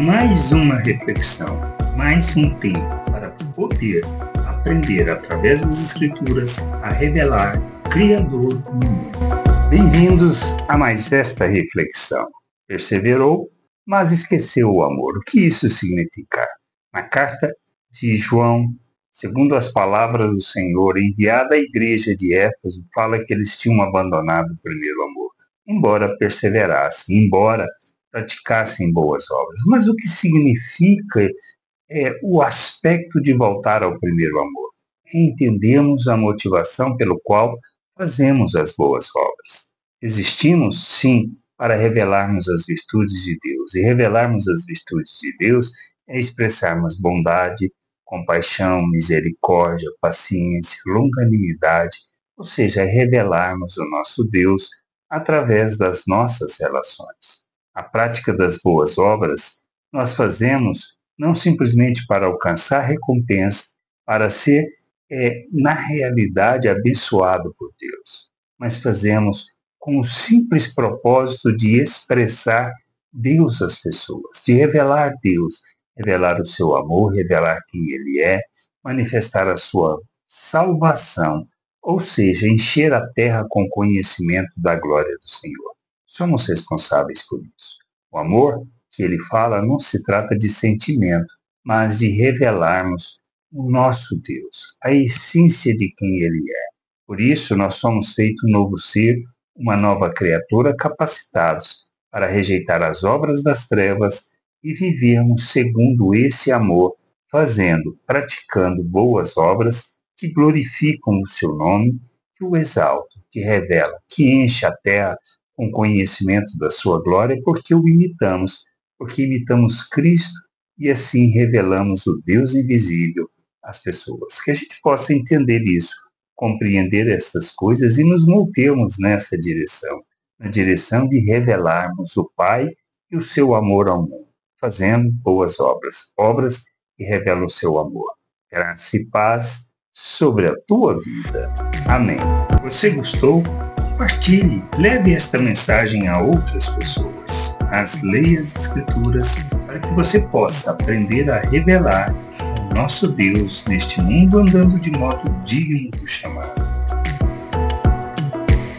mais uma reflexão, mais um tempo para poder aprender através das Escrituras a revelar o Criador no mundo. Bem-vindos a mais esta reflexão. Perseverou, mas esqueceu o amor. O que isso significa? Na carta de João, segundo as palavras do Senhor, enviada à igreja de Éfeso, fala que eles tinham abandonado o primeiro amor, embora perseverassem, embora praticassem boas obras. Mas o que significa o aspecto de voltar ao primeiro amor? Entendemos a motivação pelo qual fazemos as boas obras. Existimos, sim, para revelarmos as virtudes de Deus. E revelarmos as virtudes de Deus é expressarmos bondade, compaixão, misericórdia, paciência, longanimidade, ou seja, é revelarmos o nosso Deus através das nossas relações. A prática das boas obras nós fazemos não simplesmente para alcançar recompensa, para ser, na realidade, abençoado por Deus, mas fazemos com o simples propósito de expressar Deus às pessoas, de revelar Deus, revelar o seu amor, revelar quem Ele é, manifestar a sua salvação, ou seja, encher a terra com conhecimento da glória do Senhor. Somos responsáveis por isso. O amor que ele fala não se trata de sentimento, mas de revelarmos o nosso Deus, a essência de quem Ele é. Por isso, nós somos feitos um novo ser, uma nova criatura, capacitados para rejeitar as obras das trevas e vivermos segundo esse amor, fazendo, praticando boas obras que glorificam o seu nome, que o exaltam, que revelam, que enche a terra com conhecimento da sua glória, porque imitamos Cristo e assim revelamos o Deus invisível às pessoas. Que a gente possa entender isso, compreender estas coisas e nos movermos nessa direção, na direção de revelarmos o Pai e o seu amor ao mundo, fazendo boas obras, obras que revelam o seu amor. Graça e paz sobre a tua vida. Amém. Você gostou? Compartilhe, leve esta mensagem a outras pessoas. Leia as Escrituras para que você possa aprender a revelar o nosso Deus neste mundo andando de modo digno do chamado.